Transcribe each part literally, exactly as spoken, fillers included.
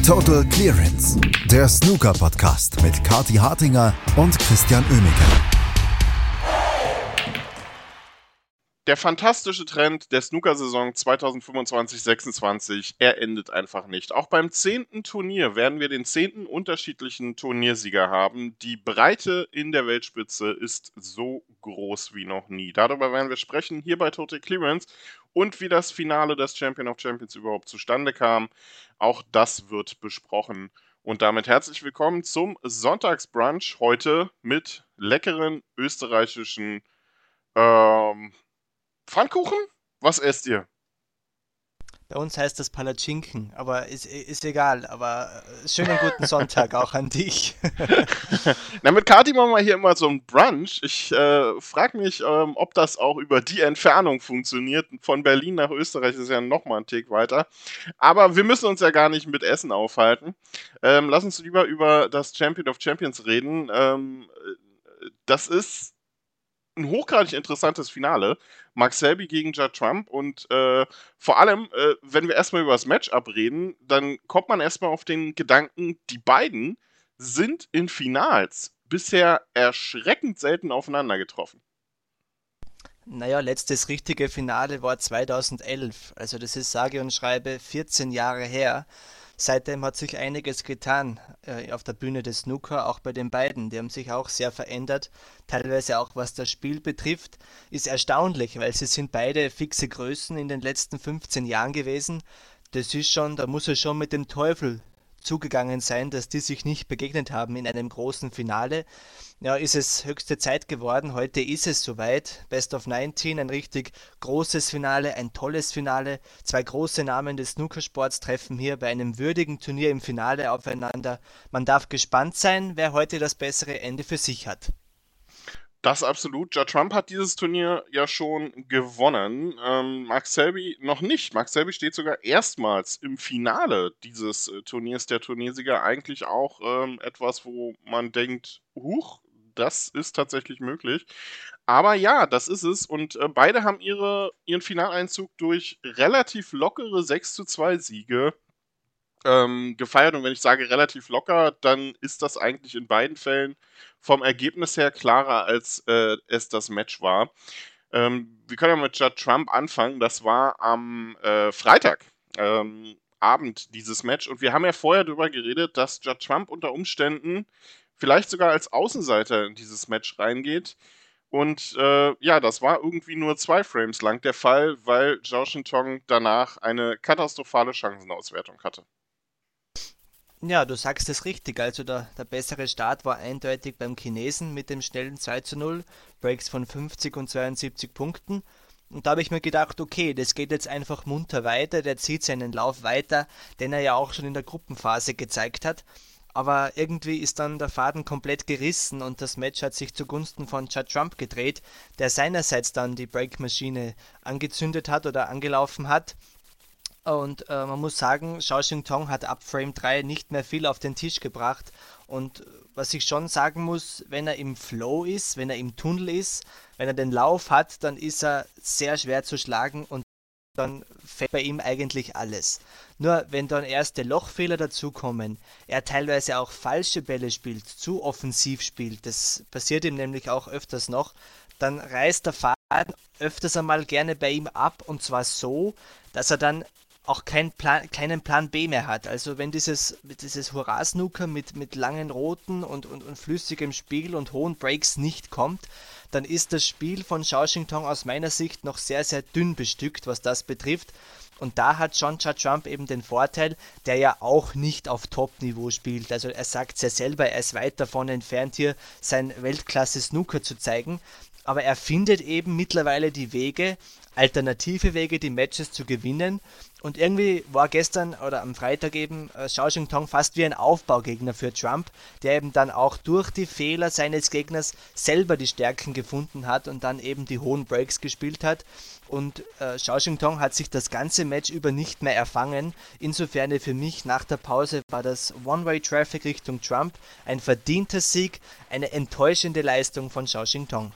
Total Clearance, der Snooker-Podcast mit Kathi Hartinger und Christian Oemeke. Der fantastische Trend der Snooker-Saison zwanzig fünfundzwanzig sechsundzwanzig, er endet einfach nicht. Auch beim zehnten Turnier werden wir den zehnten unterschiedlichen Turniersieger haben. Die Breite in der Weltspitze ist so groß wie noch nie. Darüber werden wir sprechen hier bei Total Clearance und wie das Finale des Champion of Champions überhaupt zustande kam. Auch das wird besprochen. Und damit herzlich willkommen zum Sonntagsbrunch heute mit leckeren österreichischen ähm, Pfannkuchen? Was esst ihr? Bei uns heißt das Palatschinken, aber ist, ist egal. Aber schönen guten Sonntag auch an dich. Na, mit Kathi machen wir hier immer so ein Brunch. Ich äh, frage mich, ähm, ob das auch über die Entfernung funktioniert. Von Berlin nach Österreich ist ja nochmal ein Tick weiter. Aber wir müssen uns ja gar nicht mit Essen aufhalten. Ähm, lass uns lieber über das Champion of Champions reden. Ähm, das ist ein hochgradig interessantes Finale. Mark Selby gegen Judd Trump und äh, vor allem, äh, wenn wir erstmal über das Matchup reden, dann kommt man erstmal auf den Gedanken, die beiden sind in Finals bisher erschreckend selten aufeinander getroffen. Naja, letztes richtige Finale war zweitausendelf. Also das ist sage und schreibe vierzehn Jahre her. Seitdem hat sich einiges getan äh, auf der Bühne des Snooker, auch bei den beiden. Die haben sich auch sehr verändert, teilweise auch was das Spiel betrifft. Ist erstaunlich, weil sie sind beide fixe Größen in den letzten fünfzehn Jahren gewesen. Das ist schon, da muss er schon mit dem Teufel zugegangen sein, dass die sich nicht begegnet haben in einem großen Finale. Ja, ist es höchste Zeit geworden. Heute ist es soweit. Best of neunzehn, ein richtig großes Finale, ein tolles Finale. Zwei große Namen des Snookersports treffen hier bei einem würdigen Turnier im Finale aufeinander. Man darf gespannt sein, wer heute das bessere Ende für sich hat. Das absolut. Judd Trump hat dieses Turnier ja schon gewonnen. Ähm, Mark Selby noch nicht. Mark Selby steht sogar erstmals im Finale dieses äh, Turniers, der Turniersieger. Eigentlich auch ähm, etwas, wo man denkt, huch, das ist tatsächlich möglich. Aber ja, das ist es. Und äh, beide haben ihre, ihren Finaleinzug durch relativ lockere sechs zu zwei Siege ähm, gefeiert. Und wenn ich sage relativ locker, dann ist das eigentlich in beiden Fällen vom Ergebnis her klarer, als äh, es das Match war. Ähm, wir können ja mit Judd Trump anfangen. Das war am äh, Freitag. Ähm, Abend dieses Match. Und wir haben ja vorher darüber geredet, dass Judd Trump unter Umständen vielleicht sogar als Außenseiter in dieses Match reingeht. Und äh, ja, das war irgendwie nur zwei Frames lang der Fall, weil Zhao Xintong danach eine katastrophale Chancenauswertung hatte. Ja, du sagst es richtig. Also der, der bessere Start war eindeutig beim Chinesen mit dem schnellen zwei zu null, Breaks von fünfzig und zweiundsiebzig Punkten. Und da habe ich mir gedacht, okay, das geht jetzt einfach munter weiter, der zieht seinen Lauf weiter, den er ja auch schon in der Gruppenphase gezeigt hat. Aber irgendwie ist dann der Faden komplett gerissen und das Match hat sich zugunsten von Judd Trump gedreht, der seinerseits dann die Breakmaschine angezündet hat oder angelaufen hat. Und äh, man muss sagen, Zhao Xintong hat ab Frame drei nicht mehr viel auf den Tisch gebracht. Und was ich schon sagen muss, wenn er im Flow ist, wenn er im Tunnel ist, wenn er den Lauf hat, dann ist er sehr schwer zu schlagen und dann fällt bei ihm eigentlich alles. Nur wenn dann erste Lochfehler dazukommen, er teilweise auch falsche Bälle spielt, zu offensiv spielt, das passiert ihm nämlich auch öfters noch, dann reißt der Faden öfters einmal gerne bei ihm ab und zwar so, dass er dann auch keinen Plan, keinen Plan B mehr hat. Also wenn dieses, dieses Hurra-Snooker mit, mit langen Roten und, und, und flüssigem Spiel und hohen Breaks nicht kommt, dann ist das Spiel von Zhao Xintong aus meiner Sicht noch sehr, sehr dünn bestückt, was das betrifft. Und da hat John Judd Trump eben den Vorteil, der ja auch nicht auf Top-Niveau spielt. Also er sagt es ja selber, er ist weit davon entfernt, hier sein Weltklasse-Snooker zu zeigen. Aber er findet eben mittlerweile die Wege, alternative Wege, die Matches zu gewinnen. Und irgendwie war gestern oder am Freitag eben äh, Zhao Xintong fast wie ein Aufbaugegner für Trump, der eben dann auch durch die Fehler seines Gegners selber die Stärken gefunden hat und dann eben die hohen Breaks gespielt hat. Und äh, Zhao Xintong hat sich das ganze Match über nicht mehr erfangen. Insofern für mich nach der Pause war das One-Way-Traffic Richtung Trump ein verdienter Sieg, eine enttäuschende Leistung von Zhao Xintong.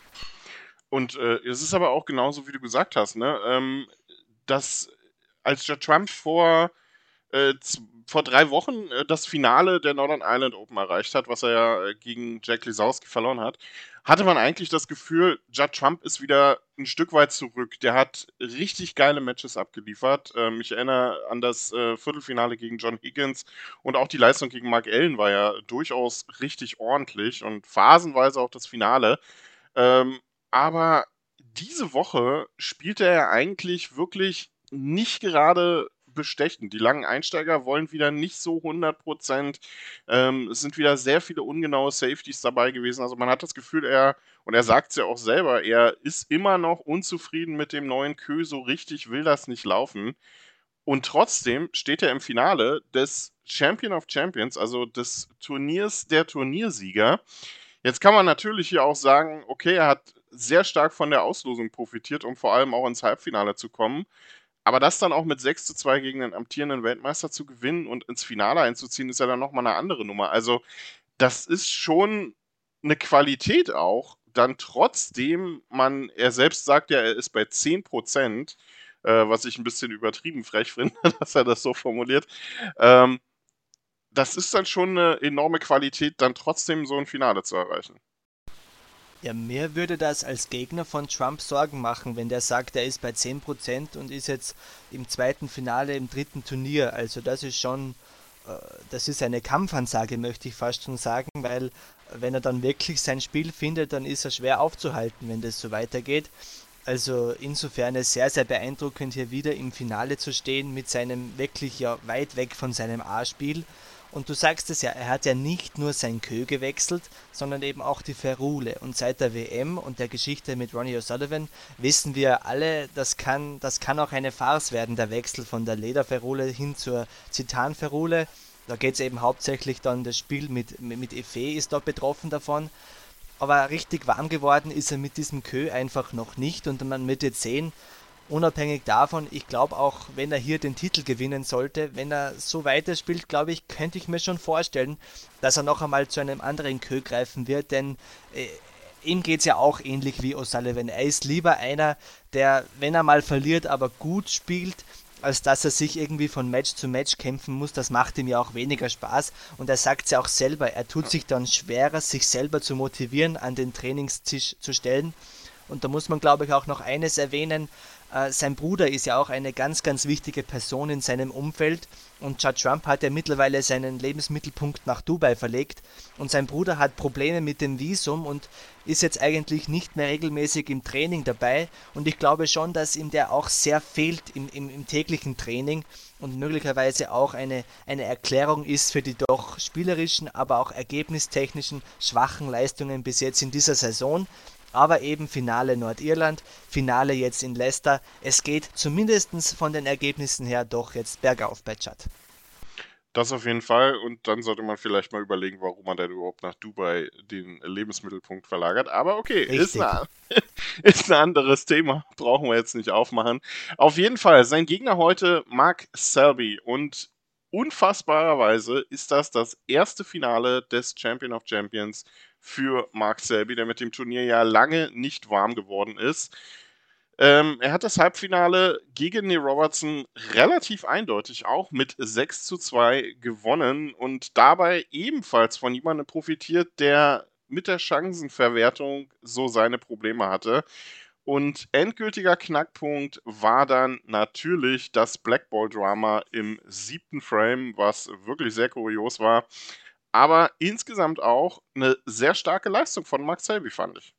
Und äh, es ist aber auch genauso, wie du gesagt hast, ne? Ähm, dass als Judd Trump vor äh, z- vor drei Wochen äh, das Finale der Northern Ireland Open erreicht hat, was er ja äh, gegen Jack Lisowski verloren hat, hatte man eigentlich das Gefühl, Judd Trump ist wieder ein Stück weit zurück. Der hat richtig geile Matches abgeliefert. Ähm, ich erinnere an das äh, Viertelfinale gegen John Higgins und auch die Leistung gegen Mark Allen war ja durchaus richtig ordentlich und phasenweise auch das Finale. Ähm, aber diese Woche spielte er eigentlich wirklich nicht gerade bestechend. Die langen Einsteiger wollen wieder nicht so hundert Prozent. Ähm, es sind wieder sehr viele ungenaue Safeties dabei gewesen. Also man hat das Gefühl, er, und er sagt es ja auch selber, er ist immer noch unzufrieden mit dem neuen Kö, so richtig will das nicht laufen. Und trotzdem steht er im Finale des Champion of Champions, also des Turniers der Turniersieger. Jetzt kann man natürlich hier auch sagen, okay, er hat sehr stark von der Auslosung profitiert, um vor allem auch ins Halbfinale zu kommen. Aber das dann auch mit sechs zu zwei gegen den amtierenden Weltmeister zu gewinnen und ins Finale einzuziehen, ist ja dann nochmal eine andere Nummer. Also, das ist schon eine Qualität auch, dann trotzdem man, er selbst sagt ja, er ist bei zehn Prozent, äh, was ich ein bisschen übertrieben frech finde, dass er das so formuliert. Ähm, das ist dann schon eine enorme Qualität, dann trotzdem so ein Finale zu erreichen. Ja, mir würde das als Gegner von Trump Sorgen machen, wenn der sagt, er ist bei zehn Prozent und ist jetzt im zweiten Finale im dritten Turnier. Also das ist schon, äh, das ist eine Kampfansage, möchte ich fast schon sagen, weil wenn er dann wirklich sein Spiel findet, dann ist er schwer aufzuhalten, wenn das so weitergeht. Also insofern ist sehr, sehr beeindruckend, hier wieder im Finale zu stehen mit seinem wirklich ja weit weg von seinem A-Spiel. Und du sagst es ja, er hat ja nicht nur sein Kö gewechselt, sondern eben auch die Ferrule. Und seit der W M und der Geschichte mit Ronnie O'Sullivan wissen wir alle, das kann, das kann auch eine Farce werden, der Wechsel von der Lederferrule hin zur Zitanferrule. Da geht es eben hauptsächlich dann, das Spiel mit, mit Effet ist dort betroffen davon. Aber richtig warm geworden ist er mit diesem Kö einfach noch nicht und man wird jetzt sehen, unabhängig davon, ich glaube auch, wenn er hier den Titel gewinnen sollte, wenn er so weiterspielt, glaube ich, könnte ich mir schon vorstellen, dass er noch einmal zu einem anderen Kö greifen wird, denn äh, ihm geht es ja auch ähnlich wie O'Sullivan. Er ist lieber einer, der, wenn er mal verliert, aber gut spielt, als dass er sich irgendwie von Match zu Match kämpfen muss. Das macht ihm ja auch weniger Spaß. Und er sagt es ja auch selber, er tut sich dann schwerer, sich selber zu motivieren, an den Trainingstisch zu stellen. Und da muss man, glaube ich, auch noch eines erwähnen. Äh, sein Bruder ist ja auch eine ganz, ganz wichtige Person in seinem Umfeld. Und Judd Trump hat ja mittlerweile seinen Lebensmittelpunkt nach Dubai verlegt. Und sein Bruder hat Probleme mit dem Visum und ist jetzt eigentlich nicht mehr regelmäßig im Training dabei. Und ich glaube schon, dass ihm der auch sehr fehlt im, im, im täglichen Training und möglicherweise auch eine, eine Erklärung ist für die doch spielerischen, aber auch ergebnistechnischen schwachen Leistungen bis jetzt in dieser Saison. Aber eben Finale Nordirland, Finale jetzt in Leicester. Es geht zumindest von den Ergebnissen her doch jetzt bergauf bei Judd. Das auf jeden Fall. Und dann sollte man vielleicht mal überlegen, warum man denn überhaupt nach Dubai den Lebensmittelpunkt verlagert. Aber okay, ist, Richtig. eine, ist ein anderes Thema. Brauchen wir jetzt nicht aufmachen. Auf jeden Fall, sein Gegner heute Mark Selby. Und unfassbarerweise ist das das erste Finale des Champion of Champions für Mark Selby, der mit dem Turnier ja lange nicht warm geworden ist. Ähm, er hat das Halbfinale gegen Neil Robertson relativ eindeutig auch mit sechs zu zwei gewonnen und dabei ebenfalls von jemandem profitiert, der mit der Chancenverwertung so seine Probleme hatte. Und endgültiger Knackpunkt war dann natürlich das Blackball-Drama im siebten Frame, was wirklich sehr kurios war. Aber insgesamt auch eine sehr starke Leistung von Mark Selby, fand ich.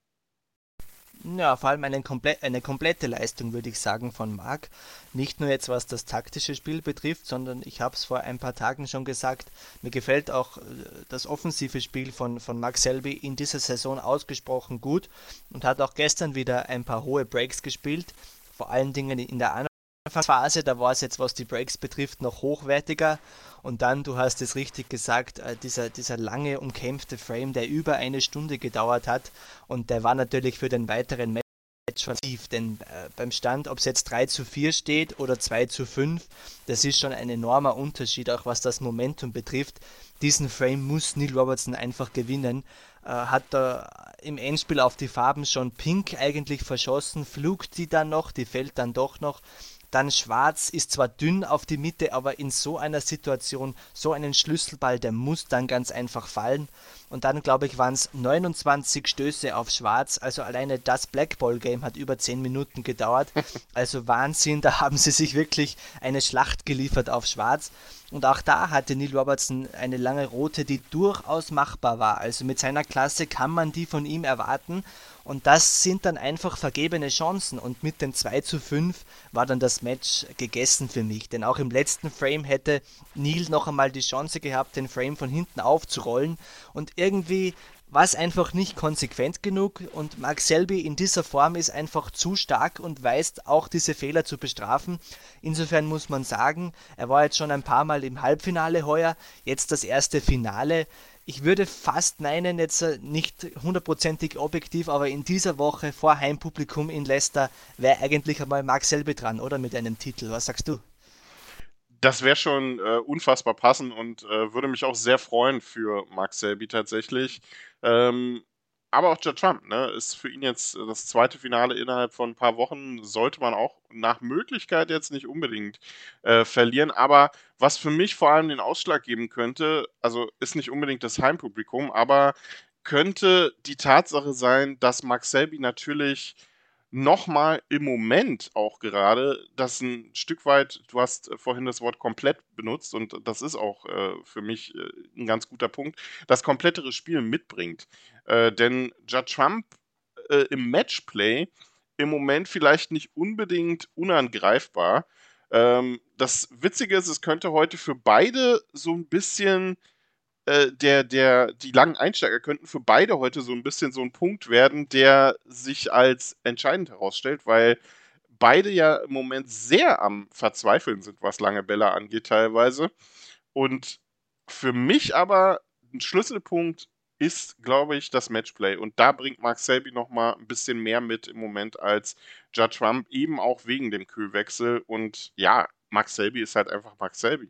Ja, vor allem eine, komple eine komplette Leistung, würde ich sagen, von Marc. Nicht nur jetzt, was das taktische Spiel betrifft, sondern ich habe es vor ein paar Tagen schon gesagt, mir gefällt auch äh, das offensive Spiel von, von Mark Selby in dieser Saison ausgesprochen gut und hat auch gestern wieder ein paar hohe Breaks gespielt, vor allen Dingen in der Phase, da war es jetzt, was die Breaks betrifft, noch hochwertiger. Und dann, du hast es richtig gesagt, äh, dieser, dieser lange umkämpfte Frame, der über eine Stunde gedauert hat. Und der war natürlich für den weiteren Match massiv. Denn äh, beim Stand, ob es jetzt drei zu vier steht oder zwei zu fünf, das ist schon ein enormer Unterschied, auch was das Momentum betrifft. Diesen Frame muss Neil Robertson einfach gewinnen. Äh, hat da im Endspiel auf die Farben schon Pink eigentlich verschossen, flugt die dann noch, die fällt dann doch noch. Dann Schwarz ist zwar dünn auf die Mitte, aber in so einer Situation, so einen Schlüsselball, der muss dann ganz einfach fallen. Und dann, glaube ich, waren es neunundzwanzig Stöße auf Schwarz. Also alleine das Blackball-Game hat über zehn Minuten gedauert. Also Wahnsinn, da haben sie sich wirklich eine Schlacht geliefert auf Schwarz. Und auch da hatte Neil Robertson eine lange rote, die durchaus machbar war. Also mit seiner Klasse kann man die von ihm erwarten. Und das sind dann einfach vergebene Chancen. Und mit dem zwei zu fünf war dann das Match gegessen für mich. Denn auch im letzten Frame hätte Neil noch einmal die Chance gehabt, den Frame von hinten aufzurollen. Und irgendwie war es einfach nicht konsequent genug. Und Mark Selby in dieser Form ist einfach zu stark und weiß auch diese Fehler zu bestrafen. Insofern muss man sagen, er war jetzt schon ein paar Mal im Halbfinale heuer, jetzt das erste Finale. Ich würde fast meinen, jetzt nicht hundertprozentig objektiv, aber in dieser Woche vor Heimpublikum in Leicester wäre eigentlich einmal Mark Selby dran, oder? Mit einem Titel. Was sagst du? Das wäre schon äh, unfassbar passend und äh, würde mich auch sehr freuen für Mark Selby tatsächlich. Ähm, aber auch Judd Trump, ne, ist für ihn jetzt das zweite Finale innerhalb von ein paar Wochen, sollte man auch nach Möglichkeit jetzt nicht unbedingt äh, verlieren. Aber was für mich vor allem den Ausschlag geben könnte, also ist nicht unbedingt das Heimpublikum, aber könnte die Tatsache sein, dass Mark Selby natürlich nochmal im Moment auch gerade das ein Stück weit, du hast äh, vorhin das Wort komplett benutzt und das ist auch äh, für mich äh, ein ganz guter Punkt, das komplettere Spiel mitbringt. Äh, denn Judd Trump äh, im Matchplay im Moment vielleicht nicht unbedingt unangreifbar. Ähm, das Witzige ist, es könnte heute für beide so ein bisschen äh, der, der, die langen Einsteiger könnten für beide heute so ein bisschen so ein Punkt werden, der sich als entscheidend herausstellt, weil beide ja im Moment sehr am Verzweifeln sind, was lange Bälle angeht teilweise. Und für mich aber ein Schlüsselpunkt ist, glaube ich, das Matchplay. Und da bringt Mark Selby nochmal ein bisschen mehr mit im Moment als Judd Trump, eben auch wegen dem Kühlwechsel. Und ja, Mark Selby ist halt einfach Mark Selby.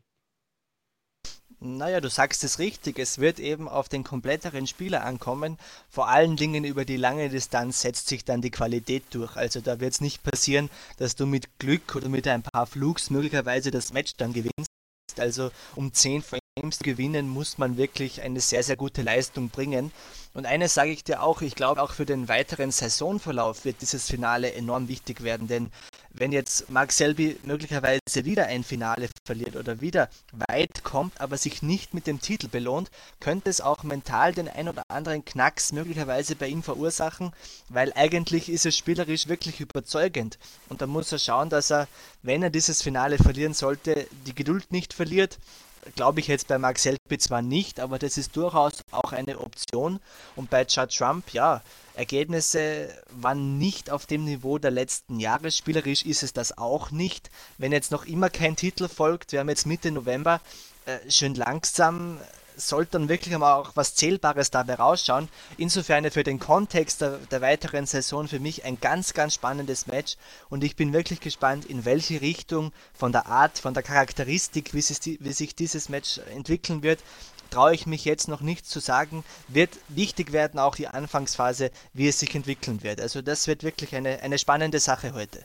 Naja, du sagst es richtig, es wird eben auf den kompletteren Spieler ankommen. Vor allen Dingen über die lange Distanz setzt sich dann die Qualität durch. Also da wird es nicht passieren, dass du mit Glück oder mit ein paar Flugs möglicherweise das Match dann gewinnst. Also um zehn Frames zu gewinnen, muss man wirklich eine sehr, sehr gute Leistung bringen. Und eines sage ich dir auch, ich glaube auch für den weiteren Saisonverlauf wird dieses Finale enorm wichtig werden, denn wenn jetzt Mark Selby möglicherweise wieder ein Finale verliert oder wieder weit kommt, aber sich nicht mit dem Titel belohnt, könnte es auch mental den ein oder anderen Knacks möglicherweise bei ihm verursachen, weil eigentlich ist es spielerisch wirklich überzeugend. Und da muss er schauen, dass er, wenn er dieses Finale verlieren sollte, die Geduld nicht verliert. Glaube ich jetzt bei Mark Selby zwar nicht, aber das ist durchaus auch eine Option. Und bei Judd Trump, ja, Ergebnisse waren nicht auf dem Niveau der letzten Jahre. Spielerisch ist es das auch nicht. Wenn jetzt noch immer kein Titel folgt, wir haben jetzt Mitte November, äh, schön langsam, sollte dann wirklich mal auch was Zählbares dabei rausschauen. Insofern für den Kontext der, der weiteren Saison für mich ein ganz, ganz spannendes Match und ich bin wirklich gespannt, in welche Richtung von der Art, von der Charakteristik, wie, es, wie sich dieses Match entwickeln wird, traue ich mich jetzt noch nicht zu sagen. Wird wichtig werden auch die Anfangsphase, wie es sich entwickeln wird. Also das wird wirklich eine, eine spannende Sache heute.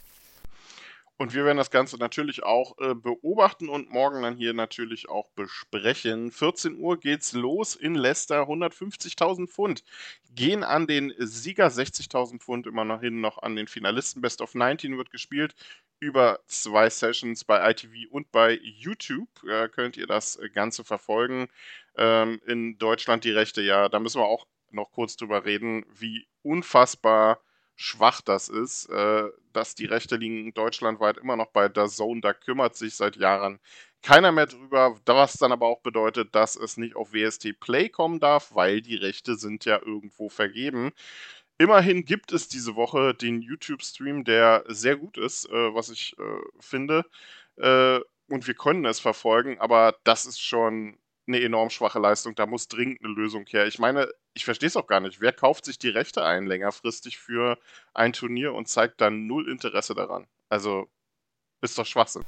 Und wir werden das Ganze natürlich auch äh, beobachten und morgen dann hier natürlich auch besprechen. vierzehn Uhr geht's los in Leicester. hundertfünfzigtausend Pfund gehen an den Sieger, sechzigtausend Pfund immer noch hin, noch an den Finalisten. Best of neunzehn wird gespielt über zwei Sessions bei I T V und bei YouTube. Äh, könnt ihr das Ganze verfolgen. Ähm, in Deutschland die Rechte, ja, da müssen wir auch noch kurz drüber reden, wie unfassbar schwach das ist, äh, dass die Rechte liegen deutschlandweit immer noch bei D A Z N, da kümmert sich seit Jahren keiner mehr drüber, was dann aber auch bedeutet, dass es nicht auf W S T Play kommen darf, weil die Rechte sind ja irgendwo vergeben. Immerhin gibt es diese Woche den YouTube-Stream, der sehr gut ist, äh, was ich äh, finde, äh, und wir können es verfolgen, aber das ist schon eine enorm schwache Leistung, da muss dringend eine Lösung her. Ich meine, ich verstehe es auch gar nicht. Wer kauft sich die Rechte ein längerfristig für ein Turnier und zeigt dann null Interesse daran? Also, ist doch Schwachsinn.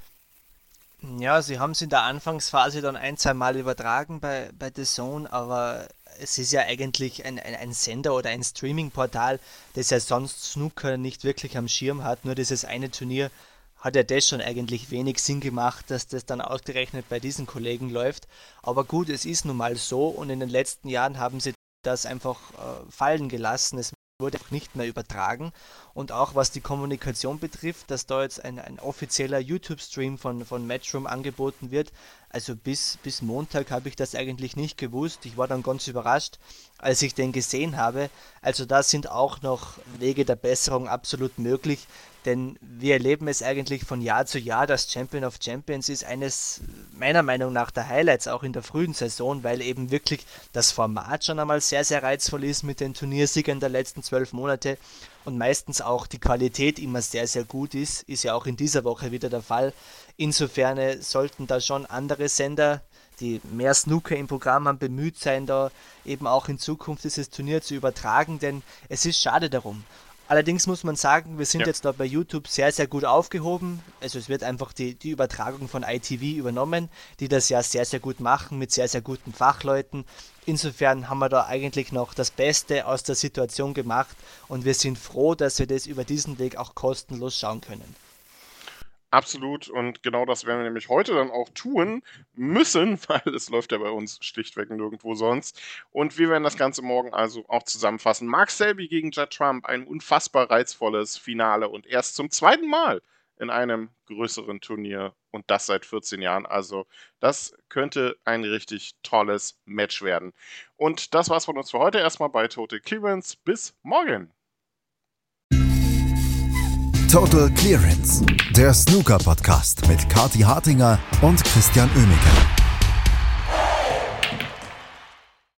Ja, sie haben es in der Anfangsphase dann ein, zwei Mal übertragen bei, bei The Zone, aber es ist ja eigentlich ein, ein, ein Sender oder ein Streaming-Portal, das ja sonst Snooker nicht wirklich am Schirm hat. Nur dieses eine Turnier hat ja das schon eigentlich wenig Sinn gemacht, dass das dann ausgerechnet bei diesen Kollegen läuft. Aber gut, es ist nun mal so und in den letzten Jahren haben sie das einfach äh, fallen gelassen. Es wurde auch nicht mehr übertragen. Und auch was die Kommunikation betrifft, dass da jetzt ein, ein offizieller YouTube-Stream von, von Matchroom angeboten wird. Also bis, bis Montag habe ich das eigentlich nicht gewusst. Ich war dann ganz überrascht, als ich den gesehen habe. Also da sind auch noch Wege der Besserung absolut möglich. Denn wir erleben es eigentlich von Jahr zu Jahr. Das Champion of Champions ist eines meiner Meinung nach der Highlights auch in der frühen Saison, weil eben wirklich das Format schon einmal sehr, sehr reizvoll ist mit den Turniersiegern der letzten zwölf Monate und meistens auch die Qualität immer sehr, sehr gut ist. Ist ja auch in dieser Woche wieder der Fall. Insofern sollten da schon andere Sender, die mehr Snooker im Programm haben, bemüht sein, da eben auch in Zukunft dieses Turnier zu übertragen, denn es ist schade darum. Allerdings muss man sagen, wir sind ja. jetzt da bei YouTube sehr, sehr gut aufgehoben. Also es wird einfach die, die Übertragung von I T V übernommen, die das ja sehr, sehr gut machen mit sehr, sehr guten Fachleuten. Insofern haben wir da eigentlich noch das Beste aus der Situation gemacht und wir sind froh, dass wir das über diesen Weg auch kostenlos schauen können. Absolut, und genau das werden wir nämlich heute dann auch tun müssen, weil es läuft ja bei uns schlichtweg nirgendwo sonst. Und wir werden das Ganze morgen also auch zusammenfassen. Mark Selby gegen Judd Trump, ein unfassbar reizvolles Finale und erst zum zweiten Mal in einem größeren Turnier und das seit vierzehn Jahren. Also das könnte ein richtig tolles Match werden. Und das war's von uns für heute erstmal bei Total Clearance. Bis morgen! Total Clearance, der Snooker-Podcast mit Kathi Hartinger und Christian Oemeke.